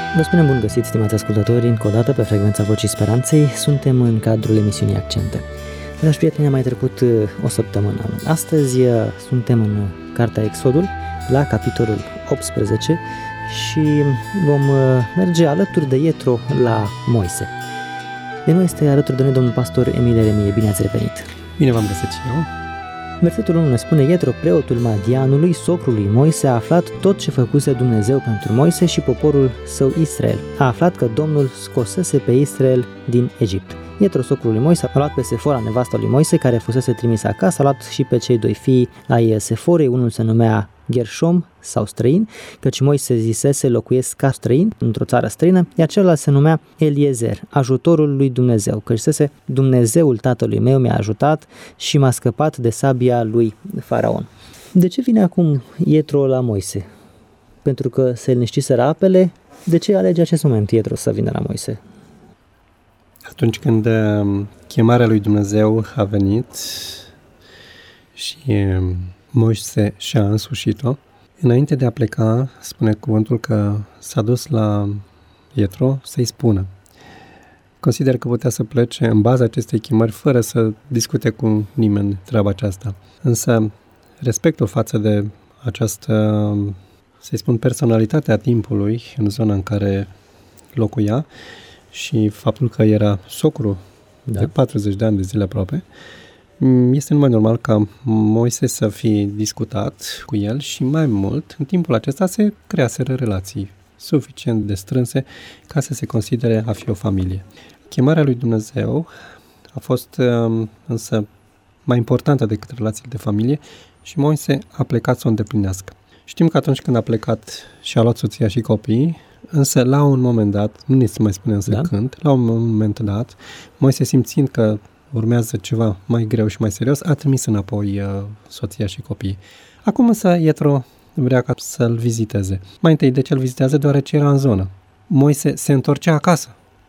Vă spunem bun găsit, stimați ascultători, încă o dată pe frecvența Vocii Speranței. Suntem în cadrul emisiunii Accente. Dragi prieteni, a mai trecut o săptămână. Astăzi suntem în Cartea Exodul, la capitolul 18 și vom merge alături de Ietro la Moise. De noi este alături de noi domnul pastor Emil Eremie. Bine ați revenit! Bine v-am găsit și eu! Versetul 1 ne spune: Ietro, preotul Madianului, socrul lui Moise, a aflat tot ce făcuse Dumnezeu pentru Moise și poporul său Israel. A aflat că Domnul scosese pe Israel din Egipt. Ietro, socrul lui Moise, a luat pe Sefora, nevasta lui Moise, care fusese trimisă acasă, a luat și pe cei doi fii ai Seforei, unul se numea Gershom sau străin, căci Moise zisese: locuiesc ca străin într-o țară străină, iar celălalt se numea Eliezer, ajutorul lui Dumnezeu, căci zisese: Dumnezeul tatălui meu mi-a ajutat și m-a scăpat de sabia lui Faraon. De ce vine acum Ietro la Moise? Pentru că se liniștiseră apele. De ce alege acest moment Ietro să vină la Moise? Atunci când chemarea lui Dumnezeu a venit și Moise și-a însușit-o, înainte de a pleca, spune cuvântul că s-a dus la Ietro să-i spună. Consider că putea să plece în baza acestei chemări fără să discute cu nimeni treaba aceasta. Însă respectul față de această, să-i spun, personalitatea timpului în zona în care locuia și faptul că era socru de 40 de ani de zile aproape, este numai normal ca Moise să fi discutat cu el și mai mult, în timpul acesta se creaseră relații suficient de strânse ca să se considere a fi o familie. Chemarea lui Dumnezeu a fost însă mai importantă decât relațiile de familie și Moise a plecat să o îndeplinească. Știm că atunci când a plecat și a luat soția și copiii, însă la un moment dat, nu ne se mai spune însă când, la un moment dat, Moise, simțind că urmează ceva mai greu și mai serios, a trimis înapoi soția și copiii. Acum însă Ietro vrea ca să-l viziteze. Mai întâi, de ce îl vizitează? Deoarece era în zonă. Moise se întorcea acasă,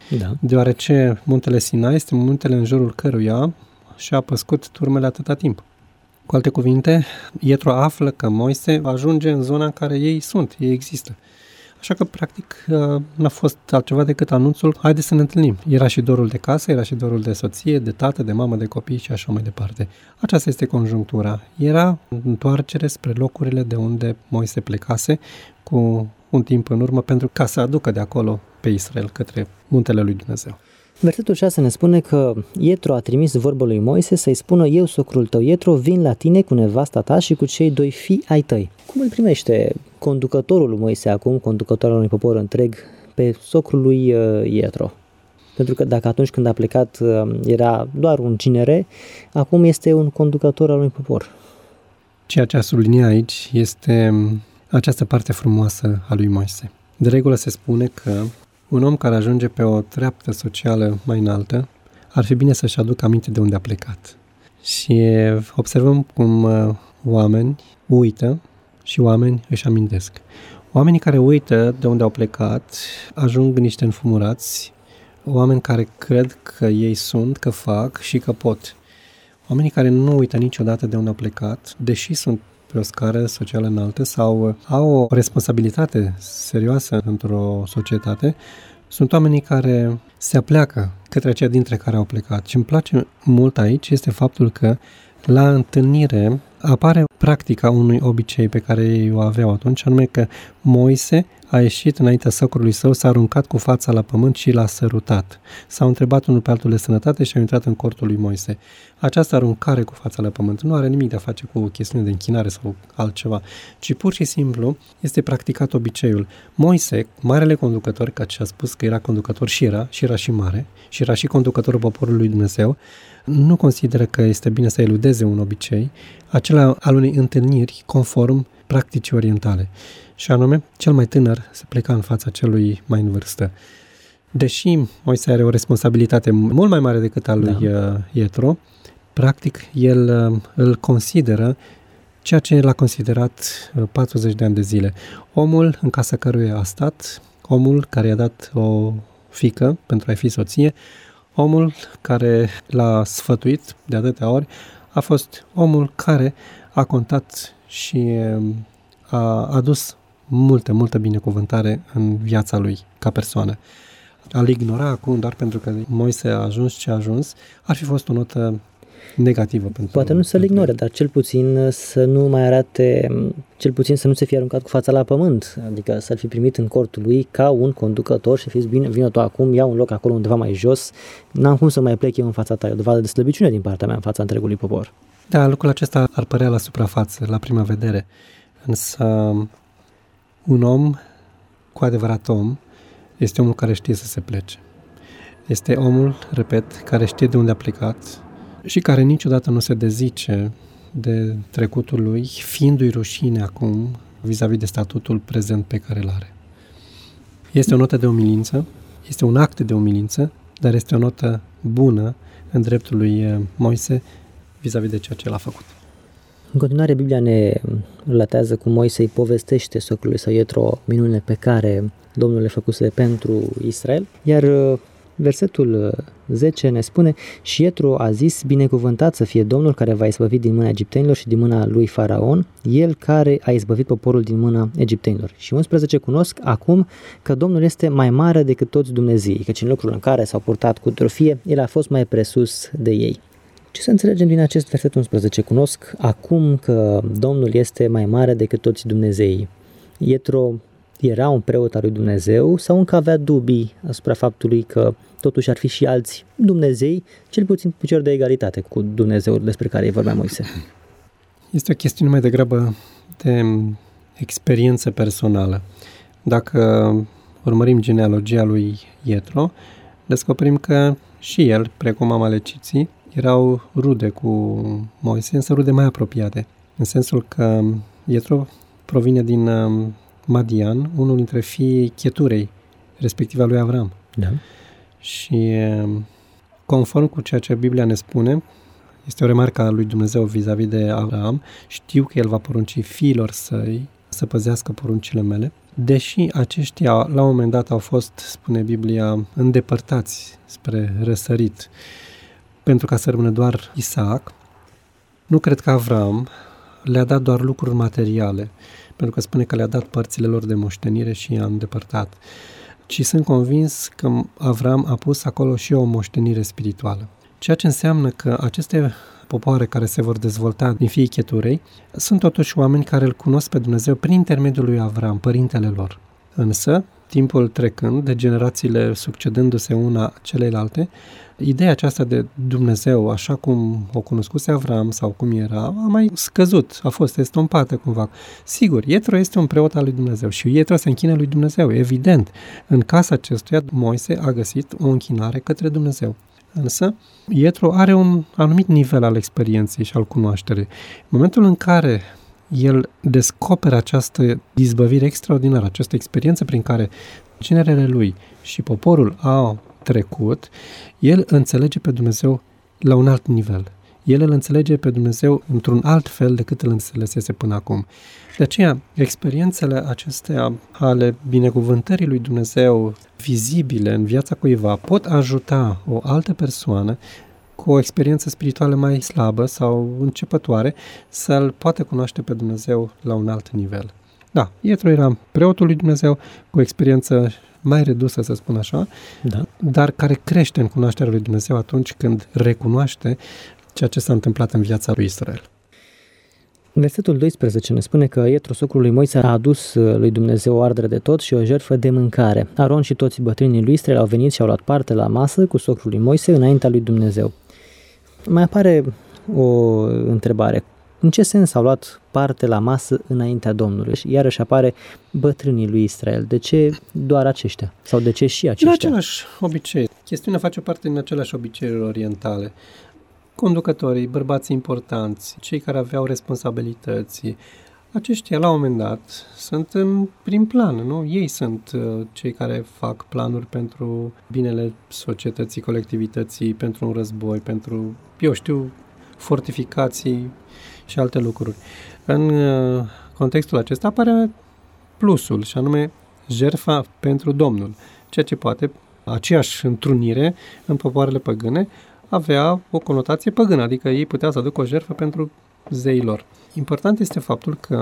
deoarece muntele Sinai este muntele în jurul căruia și-a păscut turmele atâta timp. Cu alte cuvinte, Ietro află că Moise ajunge în zona în care ei există. Așa că, practic, n-a fost altceva decât anunțul: haide să ne întâlnim. Era și dorul de casă, era și dorul de soție, de tată, de mamă, de copii și așa mai departe. Aceasta este conjunctura. Era întoarcere spre locurile de unde Moise plecase cu un timp în urmă pentru ca să aducă de acolo pe Israel către muntele lui Dumnezeu. Versetul 6 ne spune că Ietro a trimis vorbă lui Moise să-i spună: eu, socrul tău Ietro, vin la tine cu nevasta ta și cu cei doi fii ai tăi. Cum îl primește conducătorul lui Moise acum, conducătorul unui popor întreg, pe socrul lui Ietro? Pentru că dacă atunci când a plecat era doar un cinere, acum este un conducător al unui popor. Ceea ce a subliniat aici este această parte frumoasă a lui Moise. De regulă se spune că un om care ajunge pe o treaptă socială mai înaltă ar fi bine să-și aducă aminte de unde a plecat. Și observăm cum oameni uită și oameni își amintesc. Oamenii care uită de unde au plecat ajung niște înfumurați, oameni care cred că ei sunt, că fac și că pot. Oamenii care nu uită niciodată de unde au plecat, deși sunt pe o scară socială înaltă sau au o responsabilitate serioasă într-o societate, sunt oamenii care se apleacă către aceia dintre care au plecat. Și îmi place mult aici este faptul că la întâlnire apare practica unui obicei pe care ei o aveau atunci, anume că Moise a ieșit înaintea socrului său, s-a aruncat cu fața la pământ și l-a sărutat. S-au întrebat unul pe altul de sănătate și au intrat în cortul lui Moise. Această aruncare cu fața la pământ nu are nimic de a face cu chestiune de închinare sau altceva, ci pur și simplu este practicat obiceiul. Moise, marele conducător, căci a spus că era conducător și era și mare, și era și conducătorul poporului lui Dumnezeu, nu consideră că este bine să eludeze un obicei, acela al unei întâlniri conform practicii orientale. Și anume, cel mai tânăr se pleca în fața celui mai în vârstă. Deși Moise are o responsabilitate mult mai mare decât a lui Ietro, practic el îl consideră ceea ce l-a considerat 40 de ani de zile. Omul în casa căruia a stat, omul care i-a dat o fiică pentru a-i fi soție, omul care l-a sfătuit de atâtea ori, a fost omul care a contat și a adus multă binecuvântare în viața lui ca persoană. A-l ignora acum doar pentru că Moise a ajuns ce a ajuns, ar fi fost o notă negativă pentru... Poate nu să-l ignore, dar cel puțin să nu mai arate, cel puțin să nu se fie aruncat cu fața la pământ, adică să-l fi primit în cortul lui ca un conducător și fiți bine, vină tu acum, ia un loc acolo undeva mai jos, n-am cum să mai plec eu în fața ta, e o dovadă de slăbiciune din partea mea în fața întregului popor. Da, lucrul acesta ar părea la suprafață, la prima vedere, însă un om, cu adevărat om, este omul care știe să se plece. Este omul, repet, care știe de unde a plecat și care niciodată nu se dezice de trecutul lui, fiindu-i rușine acum vis-a-vis de statutul prezent pe care îl are. Este o notă de umilință, este un act de umilință, dar este o notă bună în dreptul lui Moise vis-a-vis de ceea ce el a făcut. În continuare, Biblia ne relatează cum Moise îi povestește socrului său Ietro minunile pe care Domnul le făcuse pentru Israel, iar versetul 10 ne spune: și Ietro a zis, binecuvântat să fie Domnul care va izbăvi din mâna egiptenilor și din mâna lui Faraon, el care a izbăvit poporul din mâna egiptenilor. Și 11 cunosc acum că Domnul este mai mare decât toți Dumnezeii, căci în lucrul în care s-au purtat cu trofie, el a fost mai presus de ei. Ce să înțelegem din acest verset 11? Cunosc acum că Domnul este mai mare decât toți Dumnezeii. Ietro era un preot al lui Dumnezeu sau încă avea dubii asupra faptului că totuși ar fi și alți Dumnezei, cel puțin picior de egalitate cu Dumnezeul despre care îi vorbea Moise? Este o chestiune mai degrabă de experiență personală. Dacă urmărim genealogia lui Ietro, descoperim că și el, precum amaleciții, erau rude cu Moise, însă rude mai apropiate, în sensul că Ietro provine din Madian, unul dintre fiii Cheturei, respectiv a lui Avram. Da. Și conform cu ceea ce Biblia ne spune, este o remarcă a lui Dumnezeu vis-a-vis de Avram, știu că el va porunci fiilor săi să păzească poruncile mele, deși aceștia la un moment dat au fost, spune Biblia, îndepărtați spre răsărit, pentru ca să rămână doar Isaac. Nu cred că Avram le-a dat doar lucruri materiale, pentru că spune că le-a dat părțile lor de moștenire și i-a îndepărtat, ci sunt convins că Avram a pus acolo și o moștenire spirituală. Ceea ce înseamnă că aceste popoare care se vor dezvolta din fiii Cheturei sunt totuși oameni care îl cunosc pe Dumnezeu prin intermediul lui Avram, părintele lor. Însă, timpul trecând, de generațiile succedându-se una celeilalte, ideea aceasta de Dumnezeu, așa cum o cunoscuse Avram sau cum era, a mai scăzut, a fost estompată cumva. Sigur, Ietro este un preot al lui Dumnezeu și Ietro se închină lui Dumnezeu, evident. În casa acestuia, Moise a găsit o închinare către Dumnezeu. Însă, Ietro are un anumit nivel al experienței și al cunoașterii. În momentul în care el descoperă această izbăvire extraordinară, această experiență prin care generele lui și poporul au trecut, el înțelege pe Dumnezeu la un alt nivel. El îl înțelege pe Dumnezeu într-un alt fel decât îl înțelesese până acum. De aceea, experiențele acestea ale binecuvântării lui Dumnezeu vizibile în viața cuiva pot ajuta o altă persoană cu o experiență spirituală mai slabă sau începătoare să-L poată cunoaște pe Dumnezeu la un alt nivel. Da, Ietro era preotul lui Dumnezeu cu o experiență mai redusă, să spun așa, da, dar care crește în cunoașterea lui Dumnezeu atunci când recunoaște ceea ce s-a întâmplat în viața lui Israel. Versetul 12 ne spune că Ietro, socrul lui Moise, a adus lui Dumnezeu o ardere de tot și o jertfă de mâncare. Aron și toți bătrânii lui Israel au venit și au luat parte la masă cu socrul lui Moise înaintea lui Dumnezeu. Mai apare o întrebare. În ce sens au luat parte la masă înaintea Domnului? Iarăși apare bătrânii lui Israel. De ce doar aceștia? Sau de ce și aceștia? În același obicei. Chestiunea face parte din aceleași obiceiuri orientale. Conducătorii, bărbații importanți, cei care aveau responsabilități, aceștia la un moment dat sunt în prim plan, nu? Ei sunt cei care fac planuri pentru binele societății, colectivității, pentru un război, pentru, eu știu, fortificații și alte lucruri. În contextul acesta apare plusul, și anume jertfa pentru Domnul, ceea ce poate, aceeași întrunire în popoarele păgâne, avea o conotație păgână, adică ei puteau să aducă o jertfă pentru zeii lor. Important este faptul că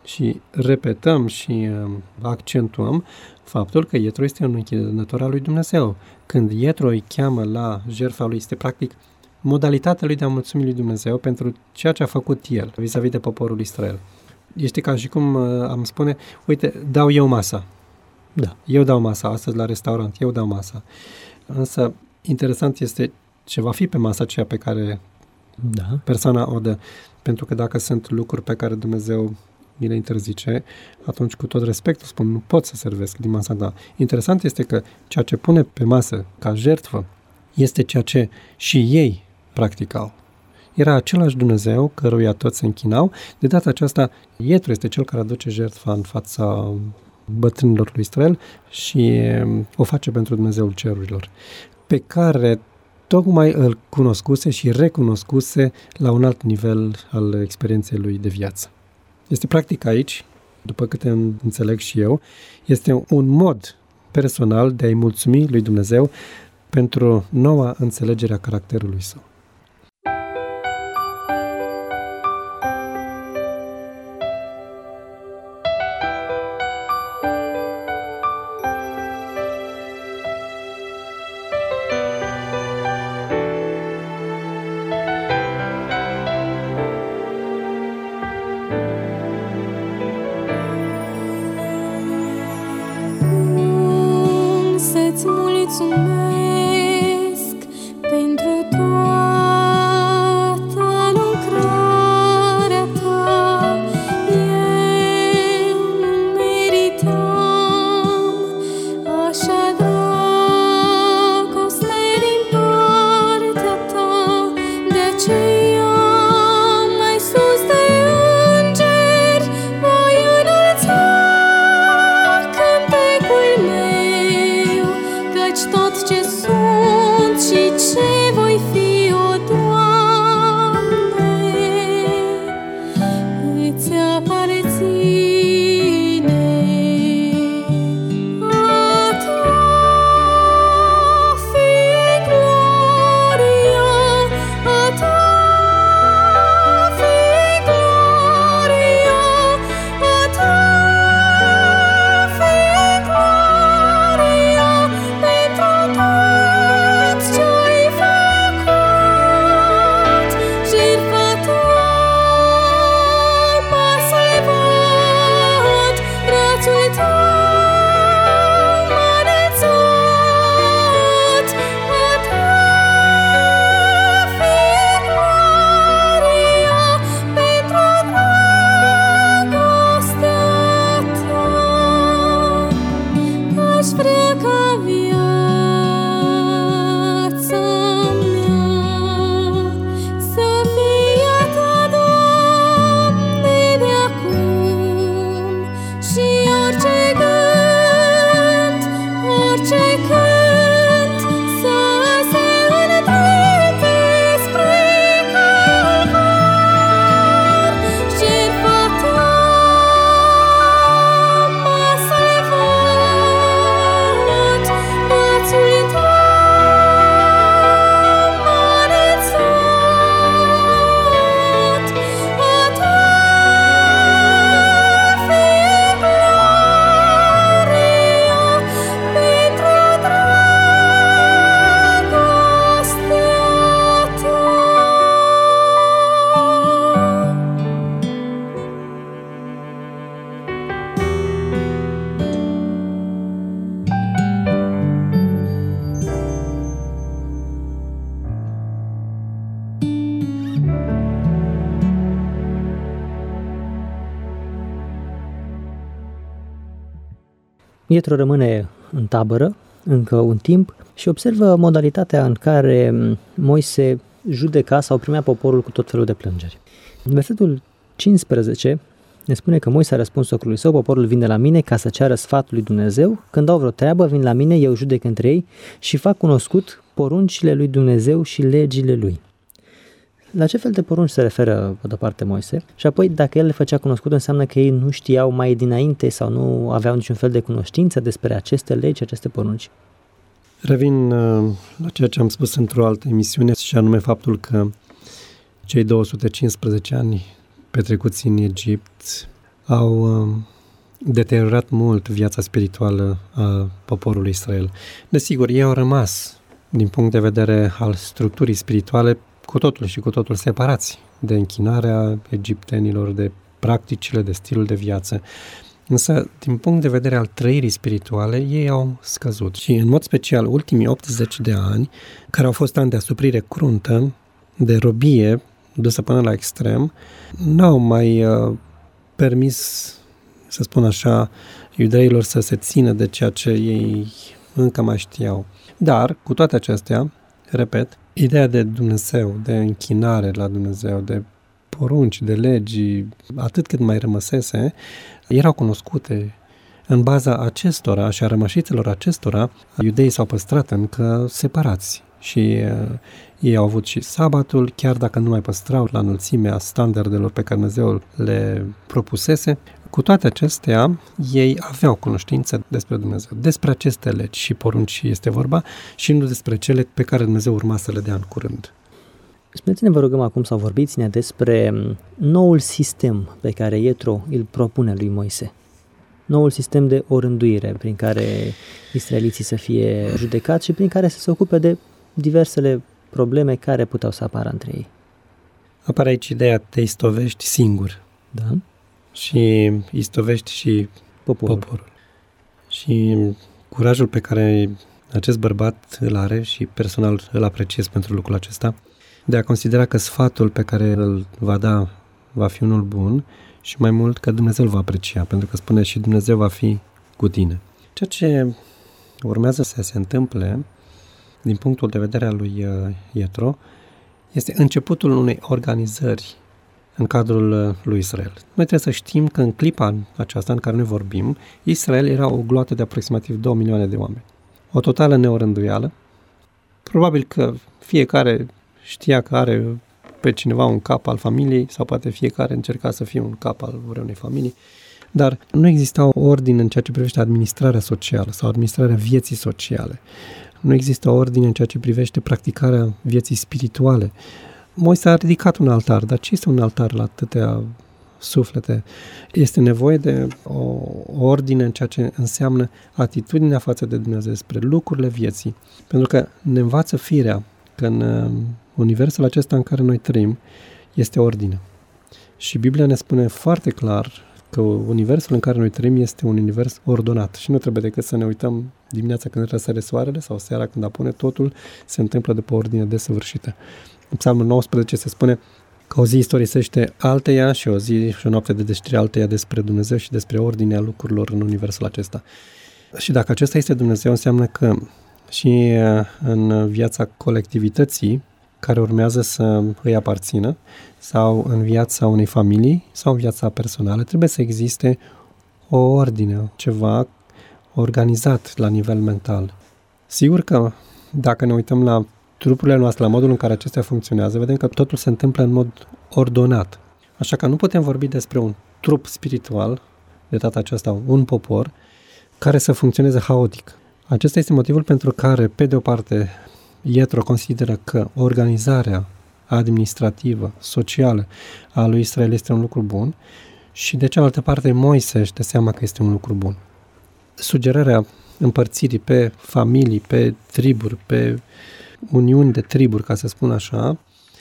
Și repetăm și accentuăm faptul că Ietro este un închinător al lui Dumnezeu. Când Ietro îi cheamă la jertfa lui, este practic modalitatea lui de a mulțumi lui Dumnezeu pentru ceea ce a făcut el vis-a-vis de poporul Israel. Este ca și cum am spune, uite, dau eu masa. Da. Eu dau masa astăzi la restaurant, eu dau masa. Însă, interesant este ce va fi pe masa aceea pe care persoana o dă. Pentru că dacă sunt lucruri pe care Dumnezeu mi le interzice, atunci cu tot respectul spun, nu pot să servesc din masa ta. Interesant este că ceea ce pune pe masă ca jertfă este ceea ce și ei practicau. Era același Dumnezeu căruia toți se închinau. De data aceasta, Ietro este cel care aduce jertfa în fața bătrânilor lui Israel și o face pentru Dumnezeul cerurilor, pe care tocmai îl cunoscuse și recunoscuse la un alt nivel al experienței lui de viață. Este practic aici, după câte înțeleg și eu, este un mod personal de a-i mulțumi lui Dumnezeu pentru noua înțelegere a caracterului său. Să-ți mulțumesc pentru toată lucrarea ta. Eu nu meritam așa dragoste din partea ta, de aceea mai sus de îngeri voi înălța cântecul meu, căci tot ce sunt și ce voi fi, o Doamne, îți aparține. A ta fie gloria, a ta fie gloria, a ta fie gloria pentru tot ce-ai făcut. Jertfa ta m-a salvat, brațul tău m-a înălțat. A ta fie gloria pentru dragostea ta. Aș vrea ca viața mea să fie a ta, Doamne, de acum, și orice gând, orice cânt să se îndrepte spre Calvar. Jertfa ta m-a salvat, brațul tău m-a înălțat. A ta fie gloria pentru dragostea ta. Ietro rămâne în tabără încă un timp și observă modalitatea în care Moise judeca sau primea poporul cu tot felul de plângeri. În versetul 15 ne spune că Moise a răspuns socrului său: poporul vine la mine ca să ceară sfatul lui Dumnezeu, când au vreo treabă vin la mine, eu judec între ei și fac cunoscut poruncile lui Dumnezeu și legile lui. La ce fel de porunci se referă, pe de-o parte, Moise? Și apoi, dacă el le făcea cunoscut, înseamnă că ei nu știau mai dinainte sau nu aveau niciun fel de cunoștință despre aceste legi, aceste porunci? Revin la ceea ce am spus într-o altă emisiune, și anume faptul că cei 215 ani petrecuți în Egipt au deteriorat mult viața spirituală a poporului Israel. Desigur, ei au rămas, din punct de vedere al structurii spirituale, cu totul și cu totul separați de închinarea egiptenilor, de practicile, de stilul de viață. Însă, din punct de vedere al trăirii spirituale, ei au scăzut. Și, în mod special, ultimii 80 de ani, care au fost ani de asuprire cruntă, de robie, dusă până la extrem, n-au mai permis, să spun așa, iudeilor să se țină de ceea ce ei încă mai știau. Dar, cu toate acestea, repet, ideea de Dumnezeu, de închinare la Dumnezeu, de porunci, de legi, atât cât mai rămăsese, erau cunoscute. În baza acestora și a rămășițelor acestora, iudeii s-au păstrat încă separați și ei au avut și sabatul, chiar dacă nu mai păstrau la înălțimea standardelor pe care Dumnezeu le propusese. Cu toate acestea, ei aveau cunoștință despre Dumnezeu, despre aceste legi și porunci este vorba și nu despre cele pe care Dumnezeu urma să le dea în curând. Spuneți-ne, vă rugăm acum să vorbiți-ne despre noul sistem pe care Ietro îl propune lui Moise. Noul sistem de orânduire prin care israeliții să fie judecați și prin care să se ocupe de diversele probleme care puteau să apară între ei. Apare aici ideea te istovești singur. Da. Și istovești și poporul. Și curajul pe care acest bărbat îl are și personal îl apreciez pentru lucrul acesta, de a considera că sfatul pe care îl va da va fi unul bun și mai mult că Dumnezeu îl va aprecia, pentru că spune și Dumnezeu va fi cu tine. Ceea ce urmează să se întâmple, din punctul de vedere al lui Ietro, este începutul unei organizări în cadrul lui Israel. Noi trebuie să știm că în clipa aceasta în care noi vorbim, Israel era o gloată de aproximativ 2 milioane de oameni. O totală neorânduială. Probabil că fiecare știa că are pe cineva un cap al familiei sau poate fiecare încerca să fie un cap al vreunei familii, dar nu exista o ordine în ceea ce privește administrarea socială sau administrarea vieții sociale. Nu există o ordine în ceea ce privește practicarea vieții spirituale. Moise a ridicat un altar, dar ce este un altar la atâtea suflete? Este nevoie de o ordine în ceea ce înseamnă atitudinea față de Dumnezeu spre lucrurile vieții. Pentru că ne învață firea că în universul acesta în care noi trăim este ordine. Și Biblia ne spune foarte clar că universul în care noi trăim este un univers ordonat și nu trebuie decât să ne uităm dimineața când răsare soarele sau seara când apune, totul se întâmplă după ordine desăvârșită. În Psalmul 19 se spune că o zi istorisește alteia și o zi și o noapte de deștire alteia despre Dumnezeu și despre ordinea lucrurilor în universul acesta. Și dacă acesta este Dumnezeu, înseamnă că și în viața colectivității care urmează să îi aparțină sau în viața unei familii sau în viața personală, trebuie să existe o ordine, ceva organizat la nivel mental. Sigur că dacă ne uităm la trupurile noastre, la modul în care acestea funcționează, vedem că totul se întâmplă în mod ordonat. Așa că nu putem vorbi despre un trup spiritual, de data aceasta un popor, care să funcționeze haotic. Acesta este motivul pentru care, pe de o parte, Ietro consideră că organizarea administrativă, socială a lui Israel este un lucru bun și, de cealaltă parte, Moise își dă seama că este un lucru bun. Sugerarea împărțirii pe familii, pe triburi, pe uniuni de triburi, ca să spun așa,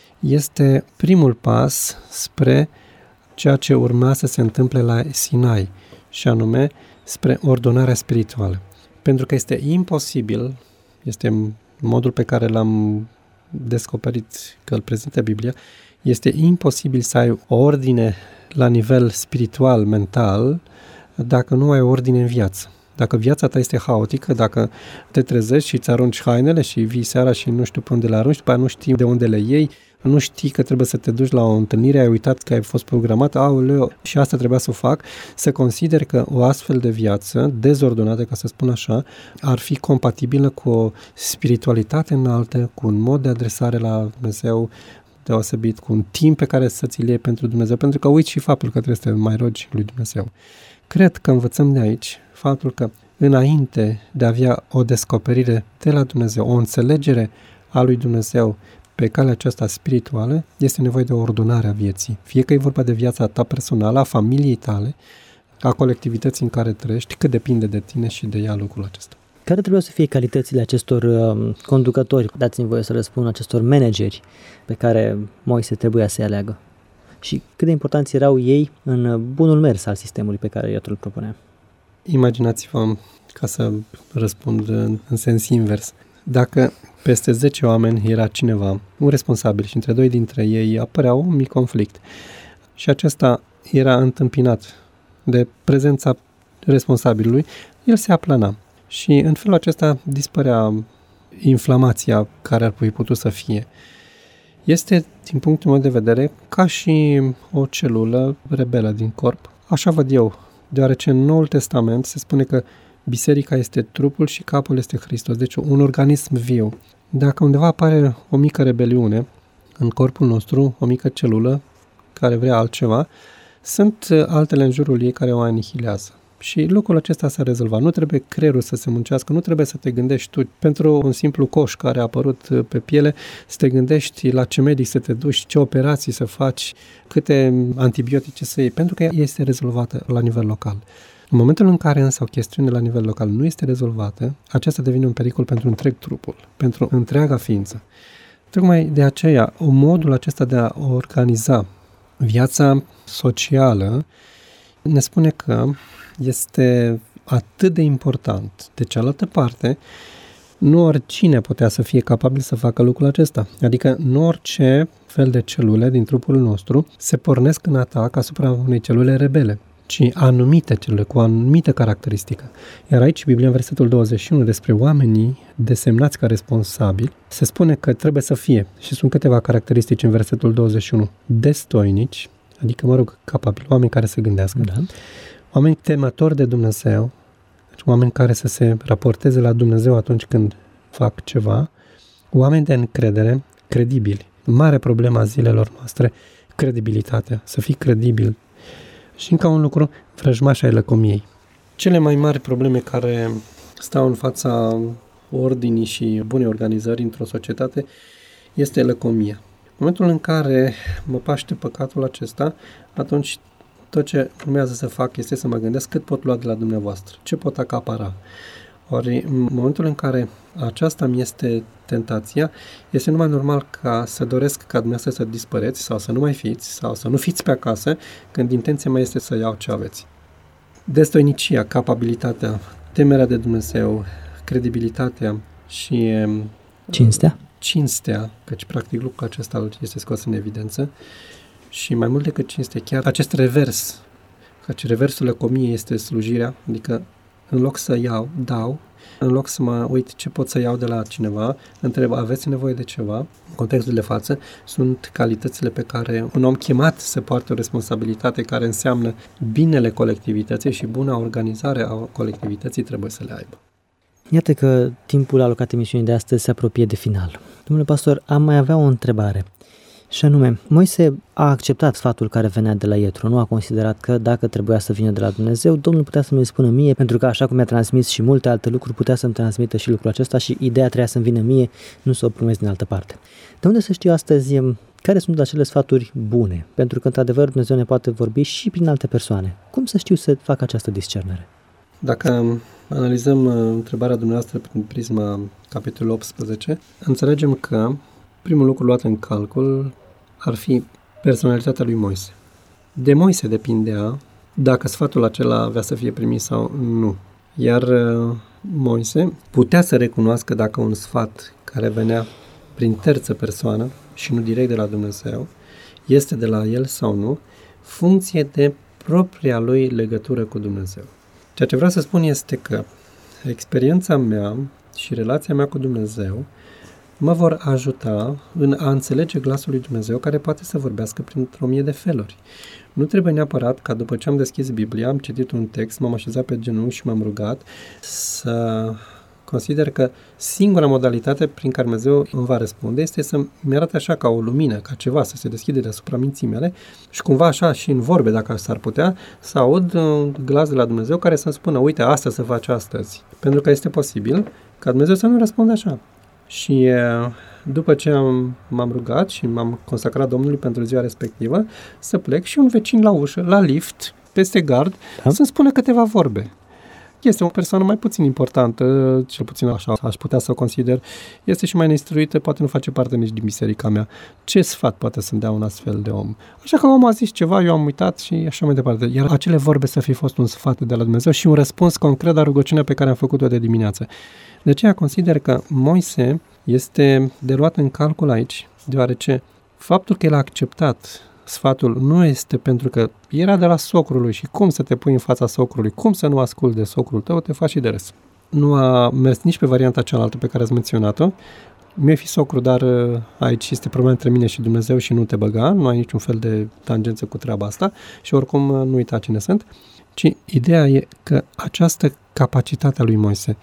este primul pas spre ceea ce urma să se întâmple la Sinai, și anume spre ordonarea spirituală. Pentru că este imposibil, este modul pe care l-am descoperit că îl prezintă Biblia, este imposibil să ai o ordine la nivel spiritual, mental, dacă nu ai ordine în viață. Dacă viața ta este haotică, dacă te trezești și îți arunci hainele și vii seara și nu știu pe unde le arunci, după aia nu știi de unde le iei, nu știi că trebuie să te duci la o întâlnire, ai uitat că ai fost programat, aoleu, și asta trebuia să o fac, să consideri că o astfel de viață, dezordonată, ca să spun așa, ar fi compatibilă cu o spiritualitate înaltă, cu un mod de adresare la Dumnezeu deosebit, cu un timp pe care să ți-l iei pentru Dumnezeu, pentru că uiți și faptul că trebuie să te mai rogi lui Dumnezeu. Cred că învățăm de aici faptul că înainte de a avea o descoperire de la Dumnezeu, o înțelegere a lui Dumnezeu pe calea aceasta spirituală, este nevoie de o ordonare a vieții. Fie că e vorba de viața ta personală, a familiei tale, a colectivității în care trăiești, cât depinde de tine și de ea lucrul acesta. Care trebuie să fie calitățile acestor conducători, dați-mi voie să răspund, acestor manageri pe care Moise trebuia să-i aleagă? Și cât de importanți erau ei în bunul mers al sistemului pe care Ietro îl propunea? Imaginați-vă, ca să răspund în sens invers, dacă peste 10 oameni era cineva, un responsabil, și între 2 dintre ei apărea un mic conflict și acesta era întâmpinat de prezența responsabilului, el se aplana și în felul acesta dispărea inflamația care ar fi putut să fie. Este, din punctul meu de vedere, ca și o celulă rebelă din corp. Așa văd eu, deoarece în Noul Testament se spune că biserica este trupul și capul este Hristos, deci un organism viu. Dacă undeva apare o mică rebeliune în corpul nostru, o mică celulă care vrea altceva, sunt altele în jurul ei care o anihilează. Și lucrul acesta s-a rezolvat. Nu trebuie creierul să se muncească, nu trebuie să te gândești tu pentru un simplu coș care a apărut pe piele, să te gândești la ce medic să te duci, ce operații să faci, câte antibiotice să iei, pentru că ea este rezolvată la nivel local. În momentul în care însă o chestiune la nivel local nu este rezolvată, aceasta devine un pericol pentru întreg trupul, pentru întreaga ființă. Tocmai de aceea, modul acesta de a organiza viața socială ne spune că este atât de important. De cealaltă parte, nu oricine putea să fie capabil să facă lucrul acesta. Adică nu orice fel de celule din trupul nostru se pornesc în atac asupra unei celule rebele, ci anumite celule cu o anumită caracteristică. Iar aici, Biblia, în versetul 21, despre oamenii desemnați ca responsabili, se spune că trebuie să fie, și sunt câteva caracteristici în versetul 21, destoinici, adică, capabili, oameni care se gândească, oameni temători de Dumnezeu, deci oameni care să se raporteze la Dumnezeu atunci când fac ceva, oameni de încredere, credibili. Mare problemă a zilelor noastre, credibilitatea, să fii credibil. Și încă un lucru, vrăjmașa ai lăcomiei. Cele mai mari probleme care stau în fața ordinii și bunei organizări într-o societate este lăcomia. În momentul în care mă paște păcatul acesta, atunci tot ce urmează să fac este să mă gândesc cât pot lua de la dumneavoastră, ce pot acapara. Ori în momentul în care aceasta mi este tentația, este numai normal ca să doresc ca dumneavoastră să dispăreți sau să nu mai fiți sau să nu fiți pe acasă, când intenția mea este să iau ce aveți. Destoinicia, capabilitatea, temerea de Dumnezeu, credibilitatea și cinstea, căci practic lucrul acesta este scos în evidență, și mai mult decât cinste, chiar acest revers, căci reversul lăcomiei este slujirea, adică în loc să iau, dau, în loc să mă uit ce pot să iau de la cineva, întreb, aveți nevoie de ceva? În contextul de față, sunt calitățile pe care un om chemat să poartă o responsabilitate care înseamnă binele colectivității și buna organizare a colectivității trebuie să le aibă. Iată că timpul alocat emisiunii de astăzi se apropie de final. Domnule pastor, am mai avea o întrebare. Și anume, Moise a acceptat sfatul care venea de la Ietro, nu a considerat că dacă trebuia să vină de la Dumnezeu, Domnul putea să mi-l spună mie, pentru că așa cum mi-a transmis și multe alte lucruri, putea să-mi transmită și lucrul acesta și ideea trebuia să-mi vină mie, nu să o primesc din altă parte. De unde să știu astăzi care sunt acele sfaturi bune? Pentru că, într-adevăr, Dumnezeu ne poate vorbi și prin alte persoane. Cum să știu să fac această discernere? Dacă analizăm întrebarea dumneavoastră prin prisma capitolului 18, înțelegem că primul lucru luat în calcul ar fi personalitatea lui Moise. De Moise depindea dacă sfatul acela avea să fie primit sau nu. Iar Moise putea să recunoască dacă un sfat care venea prin terță persoană și nu direct de la Dumnezeu este de la el sau nu, funcție de propria lui legătură cu Dumnezeu. Ceea ce vreau să spun este că experiența mea și relația mea cu Dumnezeu mă vor ajuta în a înțelege glasul lui Dumnezeu, care poate să vorbească printr-o mie de feluri. Nu trebuie neapărat ca după ce am deschis Biblia, am citit un text, m-am așezat pe genunchi și m-am rugat, să consider că singura modalitate prin care Dumnezeu îmi va răspunde este să-mi arate așa ca o lumină, ca ceva, să se deschide deasupra minții mele și cumva așa și în vorbe, dacă s-ar putea, să aud un glas de la Dumnezeu care să-mi spună, uite, asta să faci astăzi. Pentru că este posibil ca Dumnezeu să nu răspundă așa. Și după ce m-am rugat și m-am consacrat Domnului pentru ziua respectivă, să plec și un vecin la ușă, la lift, peste gard, să-mi spună câteva vorbe. Este o persoană mai puțin importantă, cel puțin așa aș putea să o consider. Este și mai neinstruită, poate nu face parte nici din biserica mea. Ce sfat poate să-mi dea un astfel de om? Așa că omul a zis ceva, eu am uitat și așa mai departe. Iar acele vorbe să fi fost un sfat de la Dumnezeu și un răspuns concret la rugăciunea pe care am făcut-o de dimineață. De aceea consider că Moise este de luat în calcul aici, deoarece faptul că el a acceptat sfatul nu este pentru că era de la socrul lui și cum să te pui în fața socrului, cum să nu asculți de socrul tău, te faci și de râs. Nu a mers nici pe varianta cealaltă pe care ați menționat-o. Mi-e fi socru, dar aici este problema între mine și Dumnezeu și nu te băga, nu ai niciun fel de tangență cu treaba asta și oricum nu uita cine sunt, ci ideea e că această capacitate a lui Moise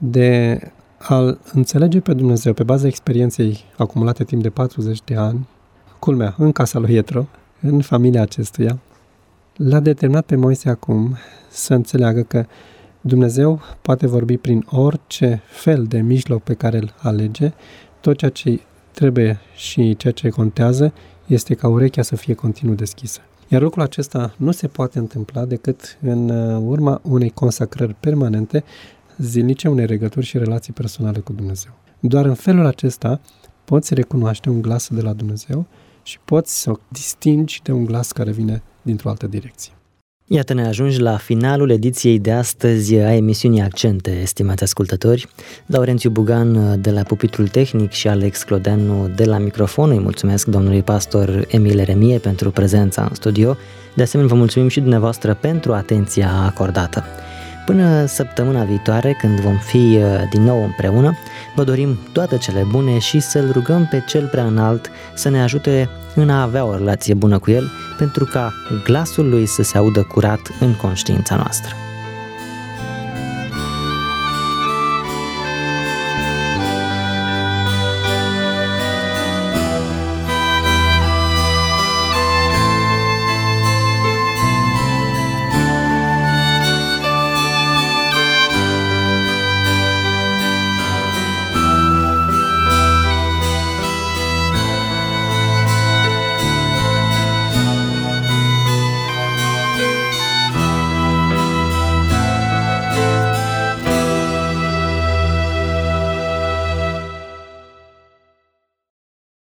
de a înțelege pe Dumnezeu pe baza experienței acumulate timp de 40 de ani, culmea, în casa lui Ietro, în familia acestuia, l-a determinat pe Moise acum să înțeleagă că Dumnezeu poate vorbi prin orice fel de mijloc pe care îl alege. Tot ceea ce trebuie și ceea ce contează este ca urechea să fie continuu deschisă. Iar lucrul acesta nu se poate întâmpla decât în urma unei consacrări permanente, zilnice, unei legături și relații personale cu Dumnezeu. Doar în felul acesta poți recunoaște un glas de la Dumnezeu și poți să o distingi de un glas care vine dintr-o altă direcție. Iată, ne ajungi la finalul ediției de astăzi a emisiunii Accente, estimați ascultători. Laurențiu Bugan de la pupitrul tehnic și Alex Clodeanu de la microfon. Îi mulțumesc domnului pastor Emil Eremie pentru prezența în studio. De asemenea, vă mulțumim și dumneavoastră pentru atenția acordată. Până săptămâna viitoare, când vom fi din nou împreună, vă dorim toate cele bune și să-L rugăm pe Cel Preaînalt să ne ajute în a avea o relație bună cu El, pentru ca glasul Lui să se audă curat în conștiința noastră.